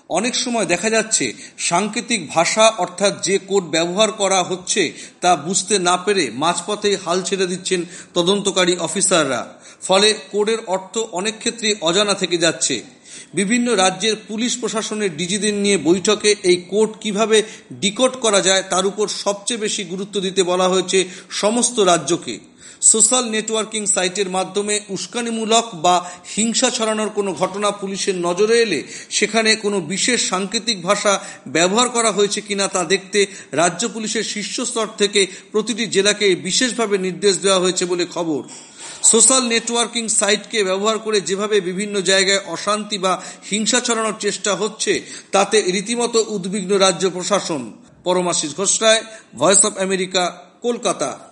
অনেক সময় দেখা যাচ্ছে সাংকেতিক ভাষা অর্থাৎ যে কোড ব্যবহার করা হচ্ছে তা বুঝতে না পেরে মাঝপথেই হাল ছেড়ে দিচ্ছেন তদন্তকারী অফিসাররা। ফলে কোডের অর্থ অনেক ক্ষেত্রে অজানা থেকে যাচ্ছে। বিভিন্ন রাজ্যের পুলিশ প্রশাসনের ডিজিদের নিয়ে বৈঠকে এই কোড কিভাবে ডিকোড করা যায় তার উপর সবচেয়ে বেশি গুরুত্ব দিতে বলা হয়েছে সমস্ত রাজ্যকে। সোশ্যাল নেটওয়ার্কিং সাইটের মাধ্যমে উস্কানিমূলক বা হিংসা ছড়ানোর কোনো ঘটনা পুলিশের নজরে এলে সেখানে কোনো বিশেষ সাংকেতিক ভাষা ব্যবহার করা হয়েছে কিনা তা দেখতে রাজ্য পুলিশের শীর্ষস্তর থেকে প্রতিটি জেলাকে বিশেষভাবে নির্দেশ দেওয়া হয়েছে বলে খবর। সোশ্যাল নেটওয়ার্কিং সাইটকে ব্যবহার করে যেভাবে বিভিন্ন জায়গায় অশান্তি বা হিংসা ছড়ানোর চেষ্টা হচ্ছে তাতে রীতিমতো উদ্বিগ্ন রাজ্য প্রশাসন। Paramashis Ghosh Roy, voice of America, Kolkata.